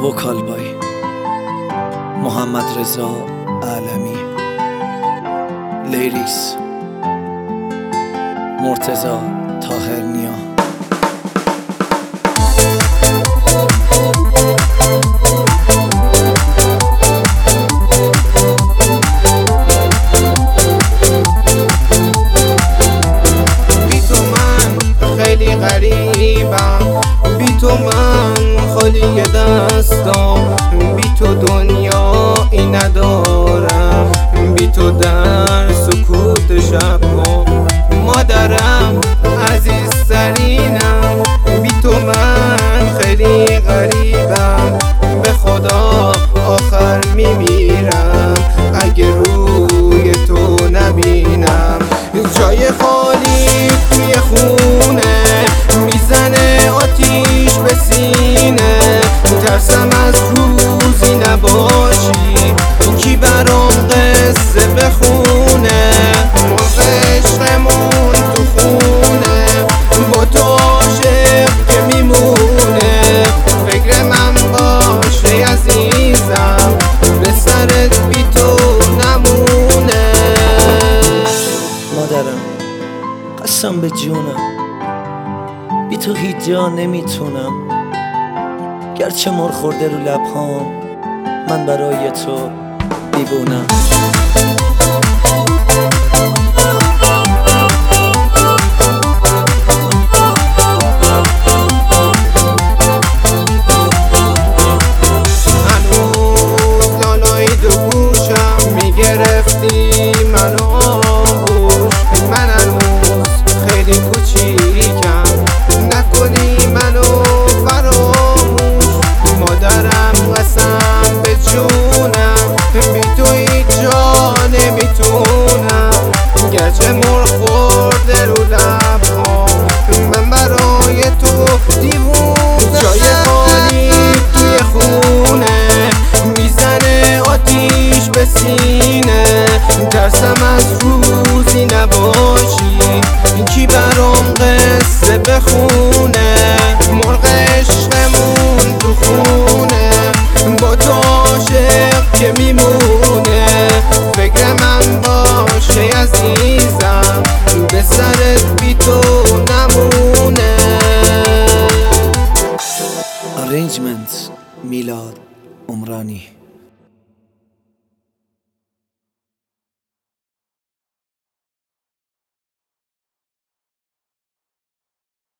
وکال بای محمد رضا عالمی، لیریکس مرتضی طاهرنیا. بی تو من خالی دستم، بی تو دنیایی ندارم، بی تو در سکوت شبها مادرم عزیزترینم. بی تو من خیلی غریبم، به خدا آخر میمیرم اگه روی تو نبینم. جای خالی توی خونه میزنه آتیش به سینه، ترسم از روزی نباشی کی برام قصه بخونه. ما عشقمون تو خونه با تو عاشق که میمونه، فکر من باشه عزیزم به سرت بی تو نمونه. مادرم قسم به جونم بی تو هیچ جا نمیتونم، گرچه مر خورده رو لبهام من برای تو دیوونم. هنوز لالای دو گوشم میگرفتی منو آغوش، من هنوز خیلی کوچیکم نکنی منو فراموش. مادرم قسم به جونم بی تو هیچ جا نمیتونم، گرچه مر خورده رو لبهام من برای تو دیوونم. جای خالی توی خونه میزنه آتیش به سینه، ترسم از روزی نباشی کی برام قصه بخونه. مرغ عشقمون تو خونه با تو عاشق که میمونه، فکر من باشه عزیزم به سرت بی تو نمونه. ارنجمنت میلاد عمرانی.